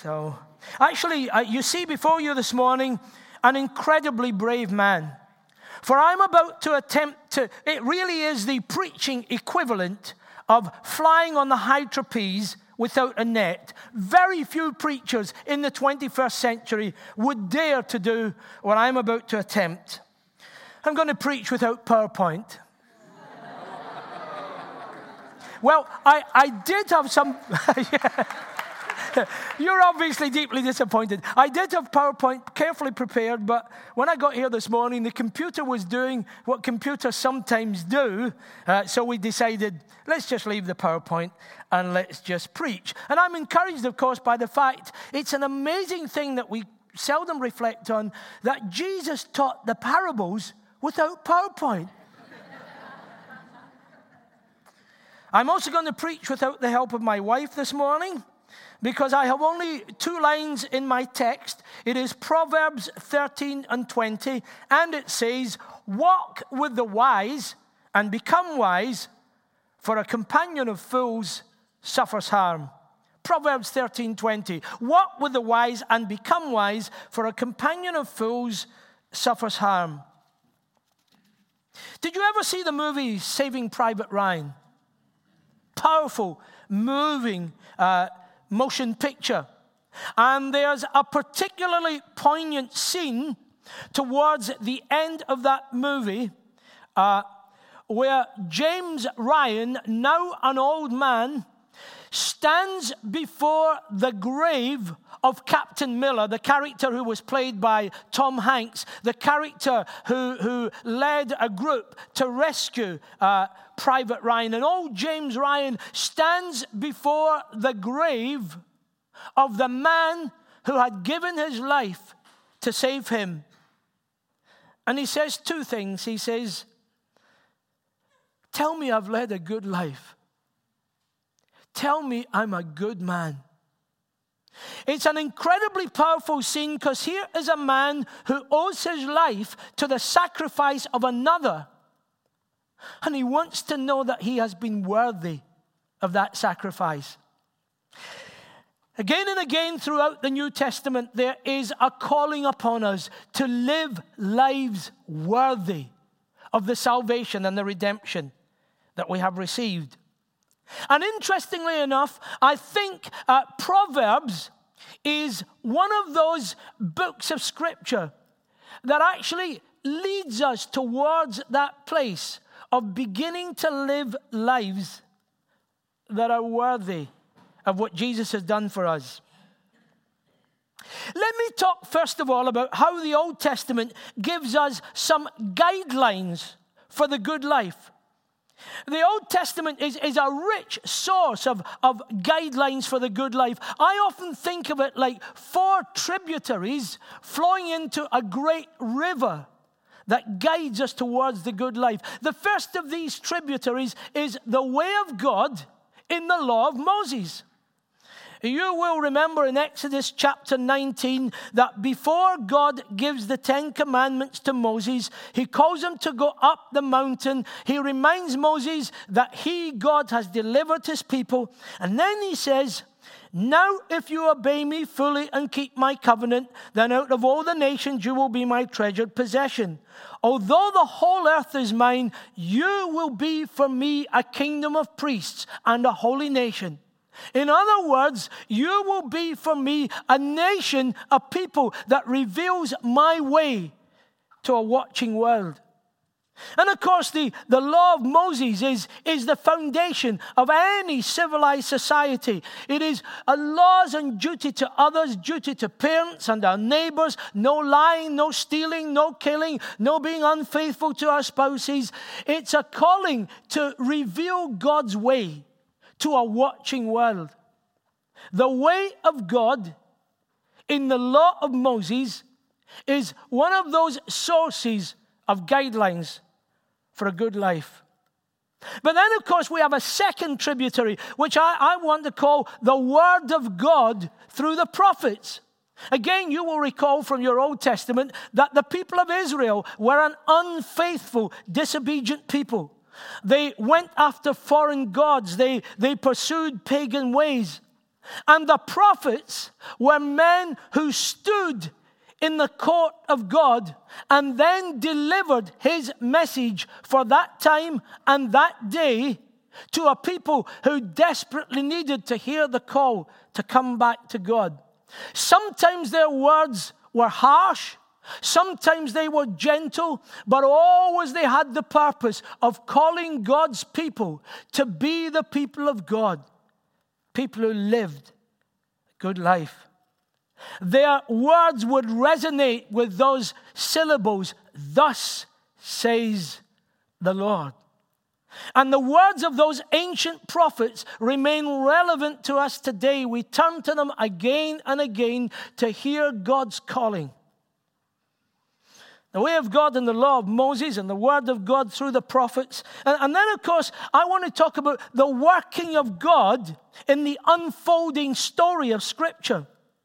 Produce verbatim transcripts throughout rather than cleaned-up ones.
So, actually, uh, you see before you this morning an incredibly brave man. For I'm about to attempt to, it really is the preaching equivalent of flying on the high trapeze without a net. Very few preachers in the twenty-first century would dare to do what I'm about to attempt. I'm going to preach without PowerPoint. Well, I, I did have some... yeah. You're obviously deeply disappointed. I did have PowerPoint carefully prepared, but when I got here this morning, the computer was doing what computers sometimes do. Uh, so we decided, let's just leave the PowerPoint and let's just preach. And I'm encouraged, of course, by the fact it's an amazing thing that we seldom reflect on, that Jesus taught the parables without PowerPoint. I'm also going to preach without the help of my wife this morning, because I have only two lines in my text. It is Proverbs thirteen and twenty, and it says, walk with the wise and become wise, for a companion of fools suffers harm. Proverbs thirteen twenty, walk with the wise and become wise, for a companion of fools suffers harm. Did you ever see the movie Saving Private Ryan? Powerful, moving uh motion picture. And there's a particularly poignant scene towards the end of that movie uh, where James Ryan, now an old man, stands before the grave of Captain Miller, the character who was played by Tom Hanks, the character who, who led a group to rescue uh, Private Ryan. And old James Ryan stands before the grave of the man who had given his life to save him. And he says two things. He says, tell me I've led a good life. Tell me I'm a good man. It's an incredibly powerful scene, because here is a man who owes his life to the sacrifice of another. And he wants to know that he has been worthy of that sacrifice. Again and again throughout the New Testament, there is a calling upon us to live lives worthy of the salvation and the redemption that we have received. And interestingly enough, I think uh, Proverbs is one of those books of Scripture that actually leads us towards that place of beginning to live lives that are worthy of what Jesus has done for us. Let me talk first of all about how the Old Testament gives us some guidelines for the good life. The Old Testament is, is a rich source of, of guidelines for the good life. I often think of it like four tributaries flowing into a great river that guides us towards the good life. The first of these tributaries is the way of God in the law of Moses. You will remember in Exodus chapter nineteen that before God gives the Ten Commandments to Moses, he calls him to go up the mountain. He reminds Moses that he, God, has delivered his people. And then he says, now if you obey me fully and keep my covenant, then out of all the nations you will be my treasured possession. Although the whole earth is mine, you will be for me a kingdom of priests and a holy nation. In other words, you will be for me a nation, a people that reveals my way to a watching world. And of course, the, the law of Moses is, is the foundation of any civilized society. It is a laws and duty to others, duty to parents and our neighbors, no lying, no stealing, no killing, no being unfaithful to our spouses. It's a calling to reveal God's way to a watching world. The way of God in the law of Moses is one of those sources of guidelines for a good life. But then, of course, we have a second tributary, which I, I want to call the Word of God through the prophets. Again, you will recall from your Old Testament that the people of Israel were an unfaithful, disobedient people. They went after foreign gods. They, they pursued pagan ways. And the prophets were men who stood in the court of God and then delivered his message for that time and that day to a people who desperately needed to hear the call to come back to God. Sometimes their words were harsh, sometimes they were gentle, but always they had the purpose of calling God's people to be the people of God, people who lived a good life. Their words would resonate with those syllables, "Thus says the Lord." And the words of those ancient prophets remain relevant to us today. We turn to them again and again to hear God's calling. The way of God and the law of Moses and the word of God through the prophets. And, and then, of course, I want to talk about the working of God in the unfolding story of Scripture.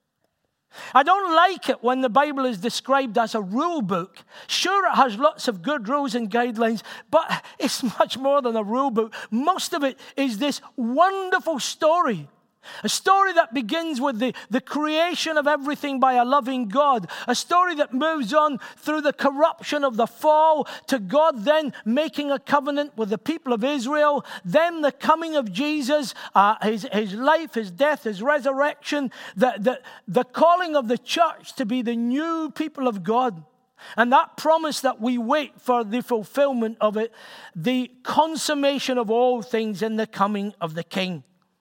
I don't like it when the Bible is described as a rule book. Sure, it has lots of good rules and guidelines, but it's much more than a rule book. Most of it is this wonderful story. A story that begins with the, the creation of everything by a loving God. A story that moves on through the corruption of the fall to God then making a covenant with the people of Israel. Then the coming of Jesus, uh, his, his life, his death, his resurrection. The, the, the calling of the church to be the new people of God. And that promise that we wait for the fulfillment of it. The consummation of all things in the coming of the King.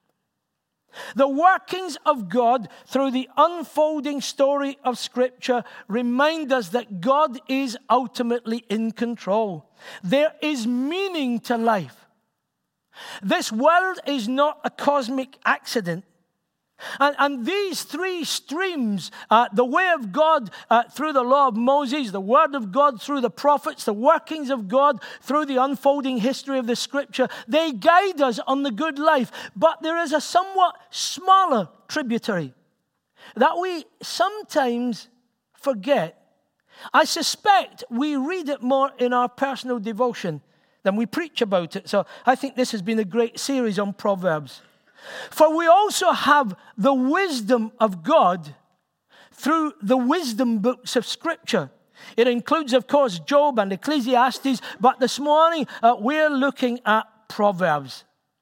The workings of God through the unfolding story of Scripture remind us that God is ultimately in control. There is meaning to life. This world is not a cosmic accident. And, and these three streams, uh, the way of God uh, through the law of Moses, the word of God through the prophets, the workings of God through the unfolding history of the Scripture, they guide us on the good life. But there is a somewhat smaller tributary that we sometimes forget. I suspect we read it more in our personal devotion than we preach about it. So I think this has been a great series on Proverbs. For we also have the wisdom of God through the wisdom books of Scripture. It includes, of course, Job and Ecclesiastes, but this morning uh, we're looking at Proverbs.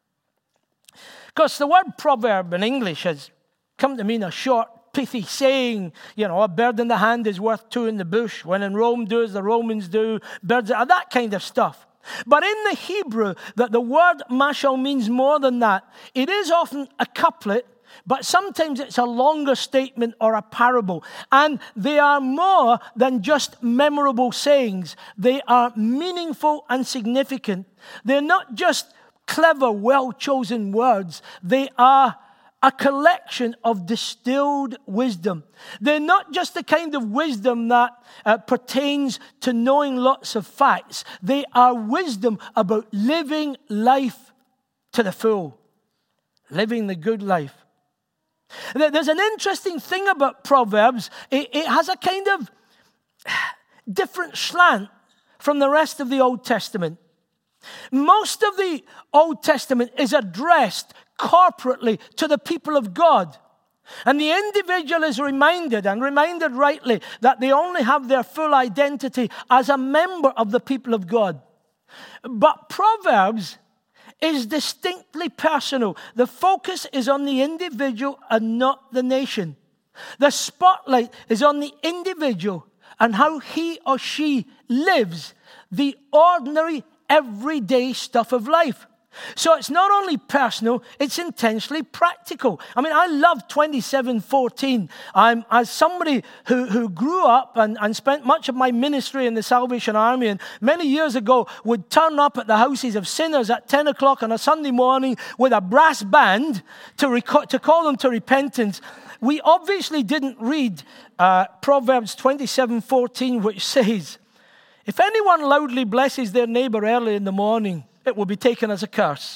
Because the word proverb in English has come to mean a short, pithy saying, you know, a bird in the hand is worth two in the bush. When in Rome, do as the Romans do. Birds, that kind of stuff. But in the Hebrew, that the word mashal means more than that. It is often a couplet, but sometimes it's a longer statement or a parable. And they are more than just memorable sayings. They are meaningful and significant. They're not just clever, well-chosen words. They are a collection of distilled wisdom. They're not just the kind of wisdom that uh, pertains to knowing lots of facts. They are wisdom about living life to the full, living the good life. There's an interesting thing about Proverbs. It, it has a kind of different slant from the rest of the Old Testament. Most of the Old Testament is addressed corporately to the people of God. And the individual is reminded, and reminded rightly, that they only have their full identity as a member of the people of God. But Proverbs is distinctly personal. The focus is on the individual and not the nation. The spotlight is on the individual and how he or she lives the ordinary, everyday stuff of life. So it's not only personal, it's intensely practical. I mean, I love twenty-seven fourteen. I'm, as somebody who, who grew up and, and spent much of my ministry in the Salvation Army, and many years ago would turn up at the houses of sinners at ten o'clock on a Sunday morning with a brass band to, reco- to call them to repentance. We obviously didn't read uh, Proverbs twenty-seven fourteen, which says, "If anyone loudly blesses their neighbor early in the morning, it will be taken as a curse."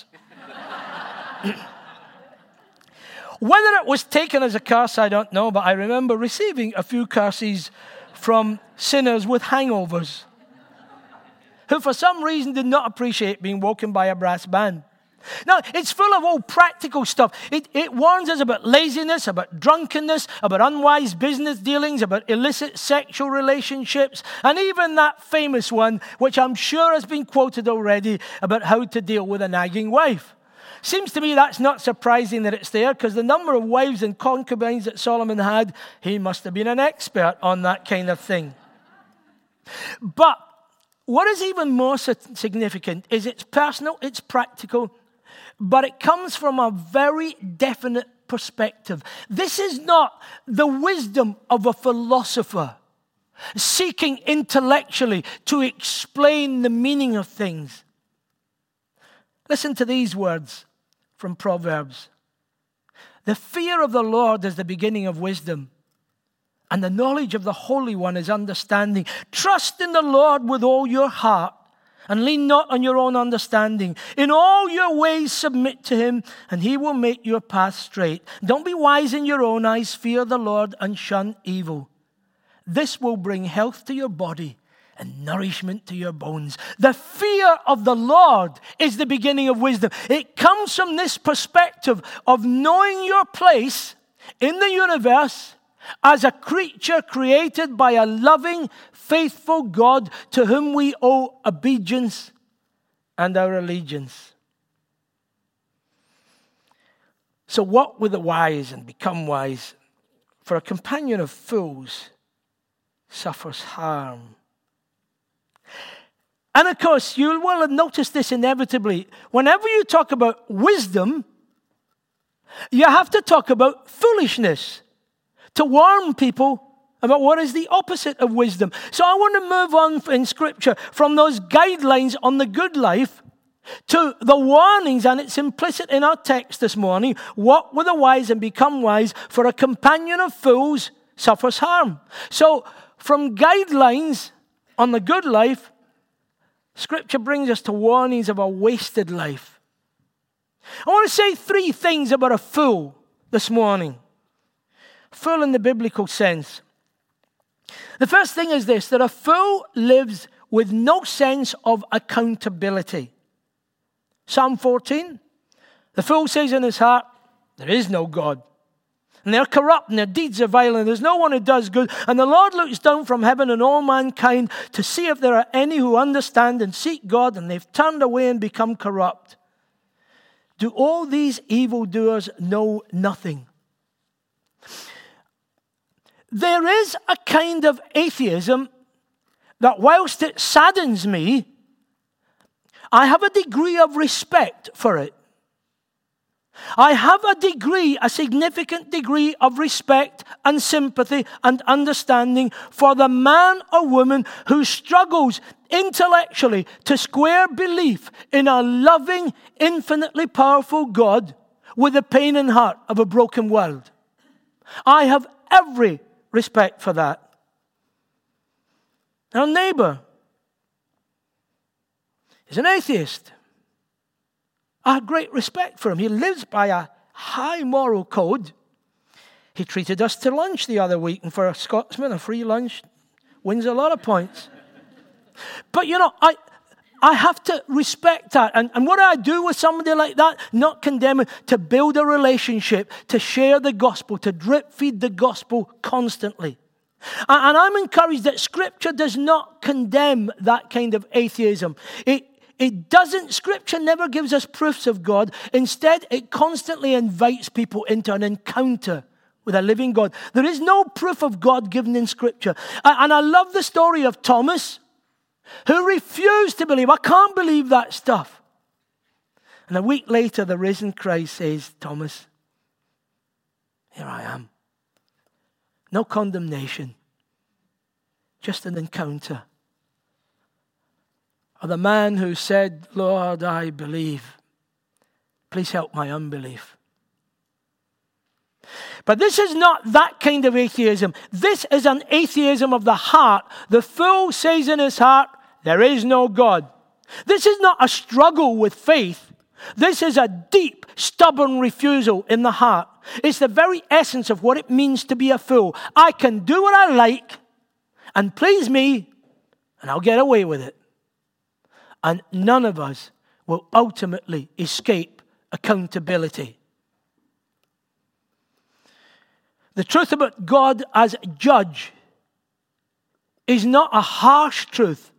Whether it was taken as a curse, I don't know, but I remember receiving a few curses from sinners with hangovers who for some reason did not appreciate being woken by a brass band. Now, it's full of all practical stuff. It, it warns us about laziness, about drunkenness, about unwise business dealings, about illicit sexual relationships, and even that famous one, which I'm sure has been quoted already, about how to deal with a nagging wife. Seems to me that's not surprising that it's there, because the number of wives and concubines that Solomon had, he must have been an expert on that kind of thing. But what is even more significant is it's personal, it's practical, but it comes from a very definite perspective. This is not the wisdom of a philosopher seeking intellectually to explain the meaning of things. Listen to these words from Proverbs. The fear of the Lord is the beginning of wisdom, and the knowledge of the Holy One is understanding. Trust in the Lord with all your heart, and lean not on your own understanding. In all your ways submit to him, and he will make your path straight. Don't be wise in your own eyes. Fear the Lord and shun evil. This will bring health to your body and nourishment to your bones. The fear of the Lord is the beginning of wisdom. It comes from this perspective of knowing your place in the universe as a creature created by a loving, faithful God to whom we owe obedience and our allegiance. So walk with the wise and become wise, for a companion of fools suffers harm. And of course, you will have noticed this inevitably. Whenever you talk about wisdom, you have to talk about foolishness, to warn people about what is the opposite of wisdom. So I want to move on in Scripture from those guidelines on the good life to the warnings, and it's implicit in our text this morning. Walk with the wise and become wise, for a companion of fools suffers harm. So from guidelines on the good life, Scripture brings us to warnings of a wasted life. I want to say three things about a fool this morning. Fool in the biblical sense. The first thing is this, that a fool lives with no sense of accountability. Psalm fourteen, the fool says in his heart, there is no God. And they're corrupt and their deeds are violent. There's no one who does good. And the Lord looks down from heaven on all mankind to see if there are any who understand and seek God, and they've turned away and become corrupt. Do all these evildoers know nothing? There is a kind of atheism that, whilst it saddens me, I have a degree of respect for it. I have a degree, a significant degree of respect and sympathy and understanding for the man or woman who struggles intellectually to square belief in a loving, infinitely powerful God with the pain and heart of a broken world. I have every respect for that. Our neighbor is an atheist. I have great respect for him. He lives by a high moral code. He treated us to lunch the other week, and for a Scotsman, a free lunch wins a lot of points. But you know, I I have to respect that. And, and what do I do with somebody like that? Not condemn him, to build a relationship, to share the gospel, to drip feed the gospel constantly. And, and I'm encouraged that Scripture does not condemn that kind of atheism. It It doesn't, Scripture never gives us proofs of God. Instead, it constantly invites people into an encounter with a living God. There is no proof of God given in Scripture. And I love the story of Thomas, who refused to believe. I can't believe that stuff. And a week later, the risen Christ says, Thomas, here I am. No condemnation, just an encounter. Or the man who said, Lord, I believe. Please help my unbelief. But this is not that kind of atheism. This is an atheism of the heart. The fool says in his heart, there is no God. This is not a struggle with faith. This is a deep, stubborn refusal in the heart. It's the very essence of what it means to be a fool. I can do what I like and please me, and I'll get away with it. And none of us will ultimately escape accountability. The truth about God as judge is not a harsh truth.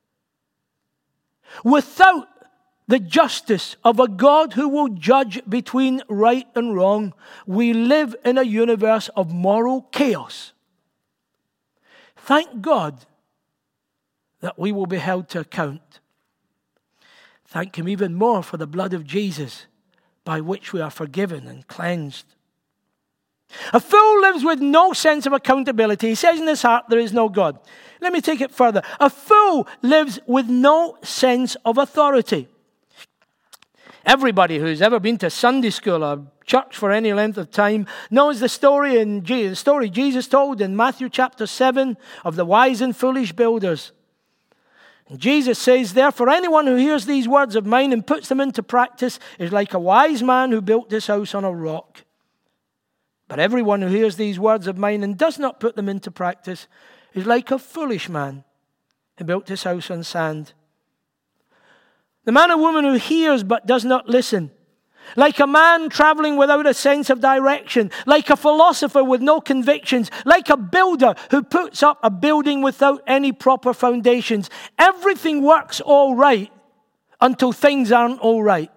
Without the justice of a God who will judge between right and wrong, we live in a universe of moral chaos. Thank God that we will be held to account. Thank Him even more for the blood of Jesus, by which we are forgiven and cleansed. A fool lives with no sense of accountability. He says in his heart, there is no God. Let me take it further. A fool lives with no sense of authority. Everybody who's ever been to Sunday school or church for any length of time knows the story in the story Jesus told in Matthew chapter seven of the wise and foolish builders. And Jesus says, therefore, anyone who hears these words of mine and puts them into practice is like a wise man who built his house on a rock. But everyone who hears these words of mine and does not put them into practice is like a foolish man who built his house on sand. The man or woman who hears but does not listen, like a man traveling without a sense of direction, like a philosopher with no convictions, like a builder who puts up a building without any proper foundations. Everything works all right until things aren't all right.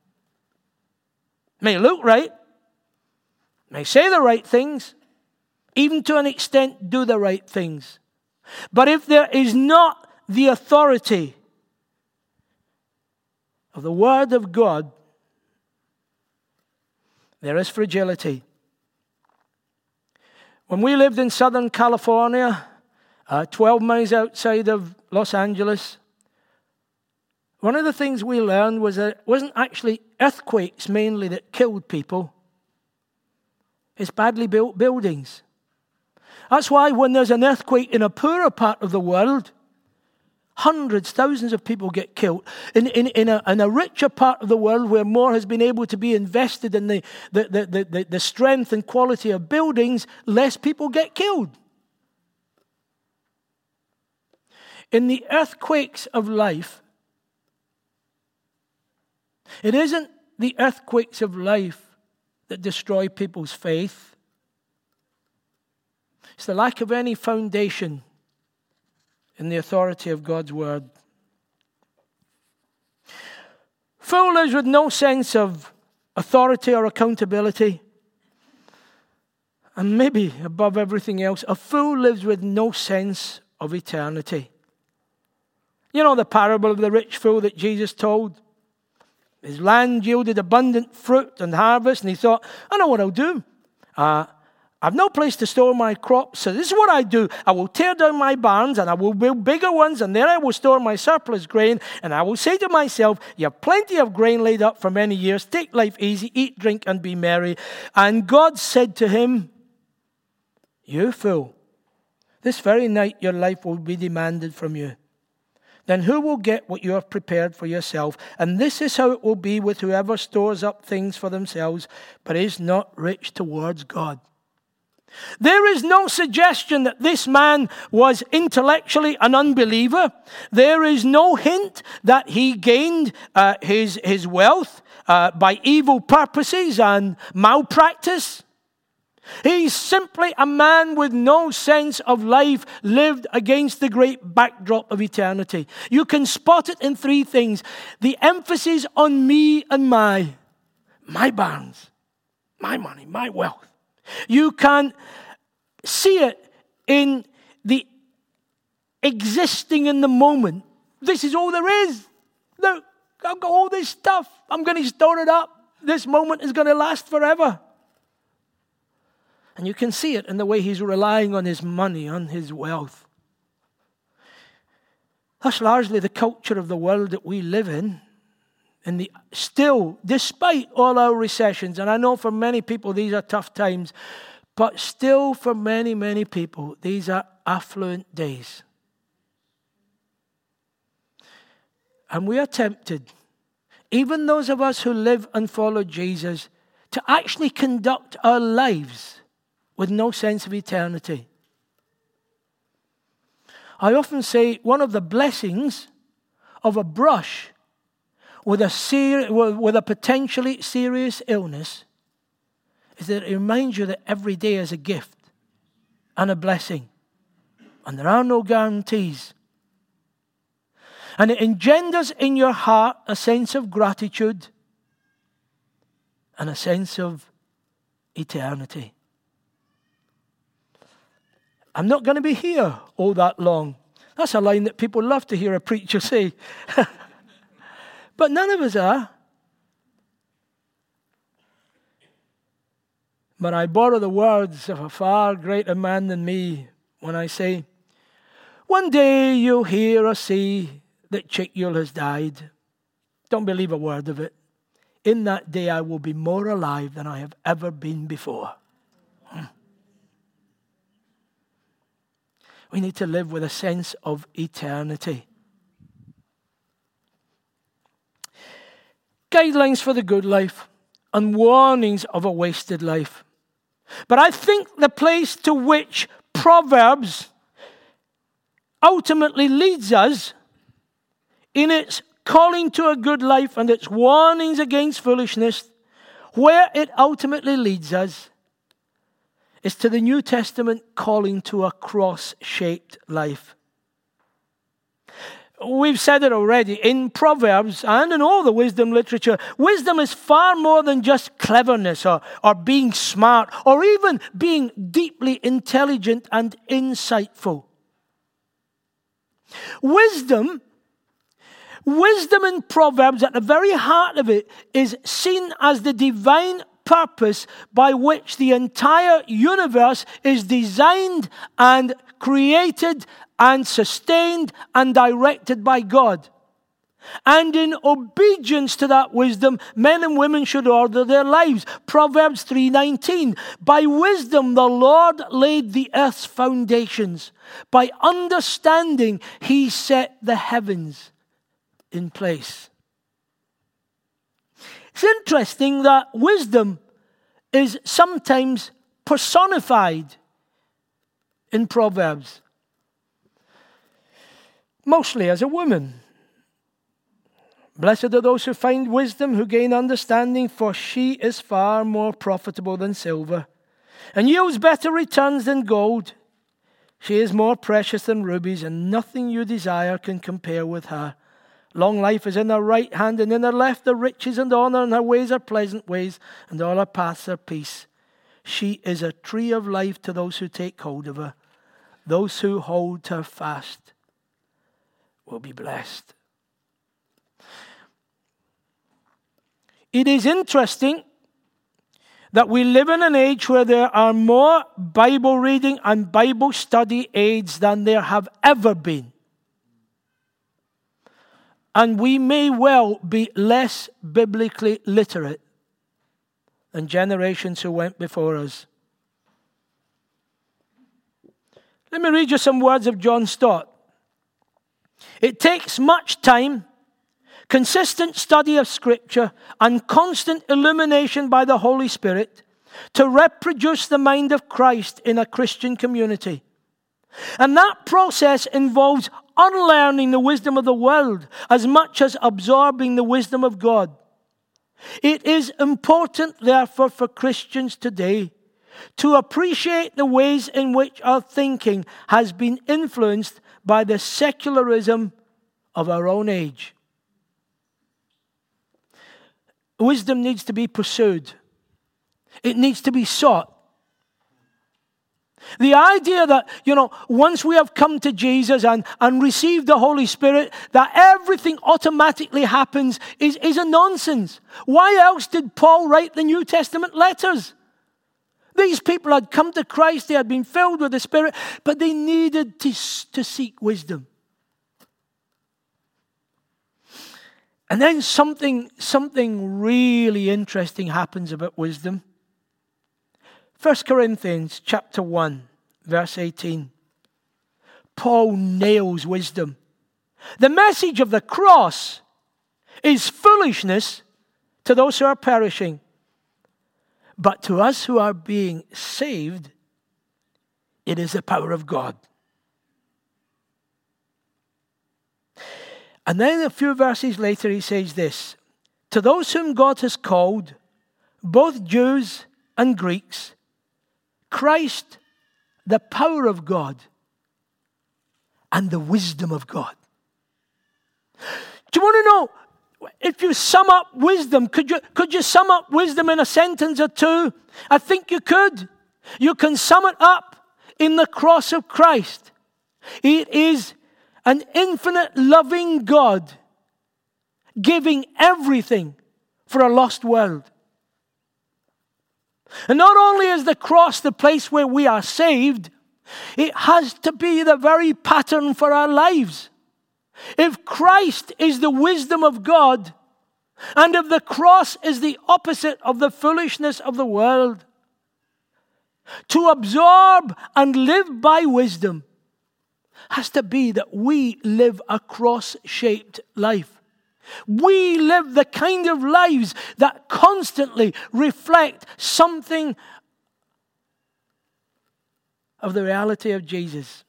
May look right, may say the right things, even to an extent do the right things. But if there is not the authority of the Word of God, there is fragility. When we lived in Southern California, uh, twelve miles outside of Los Angeles, one of the things we learned was that it wasn't actually earthquakes mainly that killed people. It's badly built buildings. That's why when there's an earthquake in a poorer part of the world, hundreds, thousands of people get killed. In, in, in, a, in a richer part of the world where more has been able to be invested in the, the, the, the, the strength and quality of buildings, less people get killed. In the earthquakes of life, it isn't the earthquakes of life that destroy people's faith. It's the lack of any foundation in the authority of God's Word. Fool lives with no sense of authority or accountability. And maybe above everything else, a fool lives with no sense of eternity. You know the parable of the rich fool that Jesus told? His land yielded abundant fruit and harvest, and he thought, I know what I'll do. Uh, I've no place to store my crops, so this is what I do. I will tear down my barns, and I will build bigger ones, and there I will store my surplus grain, and I will say to myself, you have plenty of grain laid up for many years. Take life easy, eat, drink, and be merry. And God said to him, you fool, this very night your life will be demanded from you. Then who will get what you have prepared for yourself? And this is how it will be with whoever stores up things for themselves, but is not rich towards God. There is no suggestion that this man was intellectually an unbeliever. There is no hint that he gained uh, his, his wealth uh, by evil purposes and malpractice. He's simply a man with no sense of life lived against the great backdrop of eternity. You can spot it in three things. The emphasis on me and my, my barns, my money, my wealth. You can see it in the existing in the moment. This is all there is. Look, I've got all this stuff. I'm going to store it up. This moment is going to last forever. And you can see it in the way he's relying on his money, on his wealth. That's largely the culture of the world that we live in. And the, still, despite all our recessions, and I know for many people these are tough times, but still for many, many people, these are affluent days. And we are tempted, even those of us who live and follow Jesus, to actually conduct our lives with no sense of eternity. I often say one of the blessings of a brush with a, ser- with a potentially serious illness is that it reminds you that every day is a gift and a blessing. And there are no guarantees. And it engenders in your heart a sense of gratitude and a sense of eternity. I'm not going to be here all that long. That's a line that people love to hear a preacher say. But none of us are. But I borrow the words of a far greater man than me when I say, one day you'll hear or see that Chick Yule has died. Don't believe a word of it. In that day I will be more alive than I have ever been before. Hmm. We need to live with a sense of eternity. Guidelines for the good life and warnings of a wasted life. But I think the place to which Proverbs ultimately leads us in its calling to a good life and its warnings against foolishness, where it ultimately leads us is to the New Testament calling to a cross-shaped life. We've said it already, in Proverbs and in all the wisdom literature, wisdom is far more than just cleverness or, or being smart or even being deeply intelligent and insightful. Wisdom, wisdom in Proverbs, at the very heart of it, is seen as the divine purpose by which the entire universe is designed and created and sustained and directed by God. And in obedience to that wisdom, men and women should order their lives. Proverbs three nineteen. By wisdom the Lord laid the earth's foundations. By understanding he set the heavens in place. It's interesting that wisdom is sometimes personified in Proverbs. Mostly as a woman. Blessed are those who find wisdom, who gain understanding, for she is far more profitable than silver, and yields better returns than gold. She is more precious than rubies, and nothing you desire can compare with her. Long life is in her right hand, and in her left are riches and honor, and her ways are pleasant ways, and all her paths are peace. She is a tree of life to those who take hold of her. Those who hold her fast will be blessed. It is interesting that we live in an age where there are more Bible reading and Bible study aids than there have ever been. And we may well be less biblically literate than generations who went before us. Let me read you some words of John Stott. It takes much time, consistent study of Scripture, and constant illumination by the Holy Spirit to reproduce the mind of Christ in a Christian community. And that process involves unlearning the wisdom of the world as much as absorbing the wisdom of God. It is important, therefore, for Christians today to appreciate the ways in which our thinking has been influenced by the secularism of our own age. Wisdom needs to be pursued. It needs to be sought. The idea that, you know, once we have come to Jesus and, and received the Holy Spirit, that everything automatically happens is, is a nonsense. Why else did Paul write the New Testament letters? These people had come to Christ, they had been filled with the Spirit, but they needed to, to seek wisdom. And then something, something really interesting happens about wisdom. First Corinthians chapter one, verse eighteen. Paul nails wisdom. The message of the cross is foolishness to those who are perishing. But to us who are being saved, it is the power of God. And then a few verses later he says this, to those whom God has called, both Jews and Greeks, Christ, the power of God and the wisdom of God. Do you want to know, if you sum up wisdom, could you, could you sum up wisdom in a sentence or two? I think you could. You can sum it up in the cross of Christ. It is an infinite loving God giving everything for a lost world. And not only is the cross the place where we are saved, it has to be the very pattern for our lives. If Christ is the wisdom of God, and if the cross is the opposite of the foolishness of the world, to absorb and live by wisdom has to be that we live a cross-shaped life. We live the kind of lives that constantly reflect something of the reality of Jesus.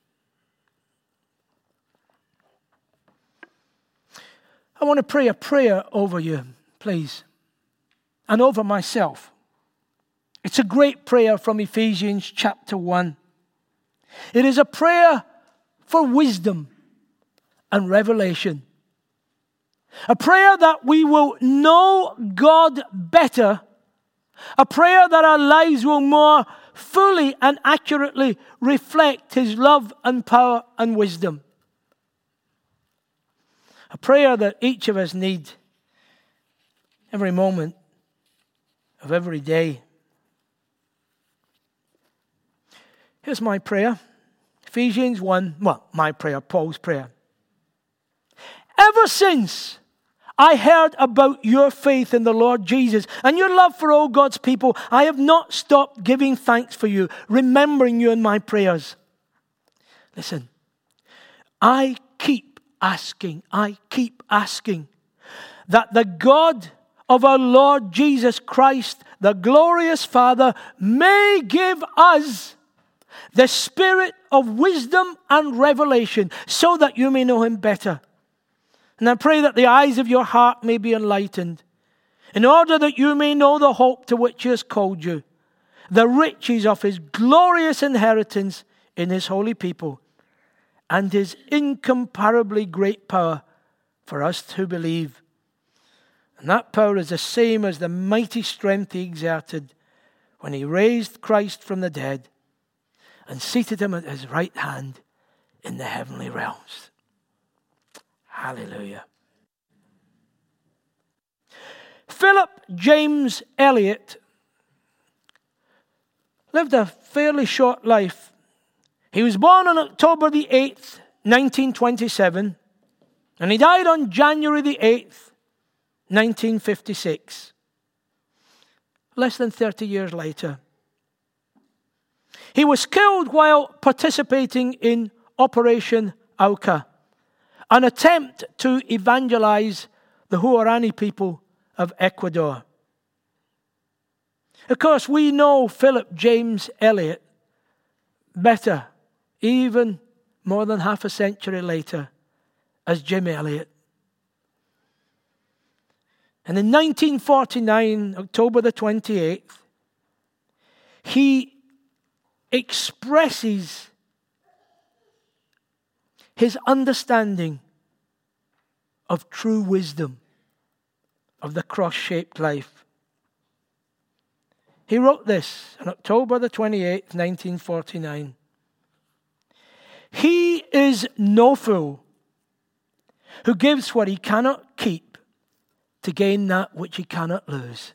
I want to pray a prayer over you, please, and over myself. It's a great prayer from Ephesians chapter one. It is a prayer for wisdom and revelation. A prayer that we will know God better. A prayer that our lives will more fully and accurately reflect His love and power and wisdom. A prayer that each of us need every moment of every day. Here's my prayer. Ephesians one, well, my prayer, Paul's prayer. Ever since I heard about your faith in the Lord Jesus and your love for all God's people, I have not stopped giving thanks for you, remembering you in my prayers. Listen, I keep asking, I keep asking that the God of our Lord Jesus Christ, the glorious Father, may give us the spirit of wisdom and revelation so that you may know Him better. And I pray that the eyes of your heart may be enlightened, in order that you may know the hope to which He has called you, the riches of His glorious inheritance in His holy people, and His incomparably great power for us who believe. And that power is the same as the mighty strength He exerted when He raised Christ from the dead and seated Him at His right hand in the heavenly realms. Hallelujah. Philip James Elliott lived a fairly short life. He was born on October the eighth, nineteen twenty-seven, and he died on January the eighth, nineteen fifty-six. Less than thirty years later. He was killed while participating in Operation Auca, an attempt to evangelize the Huaorani people of Ecuador. Of course, we know Philip James Elliott better, even more than half a century later, as Jim Elliot. And in nineteen forty-nine, October the twenty-eighth, he expresses his understanding of true wisdom, of the cross-shaped life. He wrote this on October the twenty-eighth, nineteen forty-nine. He is no fool who gives what he cannot keep to gain that which he cannot lose.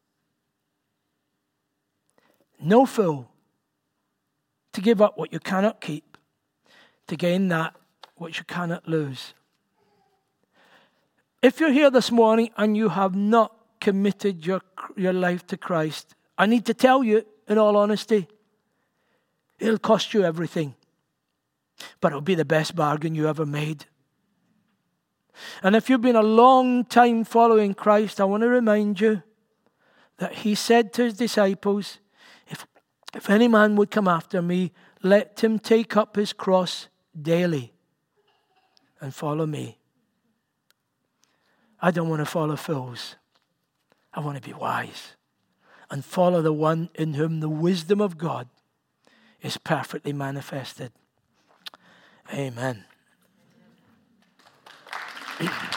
No fool to give up what you cannot keep to gain that which you cannot lose. If you're here this morning and you have not committed your, your life to Christ, I need to tell you, in all honesty, it'll cost you everything. But it'll be the best bargain you ever made. And if you've been a long time following Christ, I want to remind you that He said to His disciples, if, if any man would come after me, let him take up his cross daily and follow me. I don't want to follow fools. I want to be wise and follow the one in whom the wisdom of God is perfectly manifested. Amen.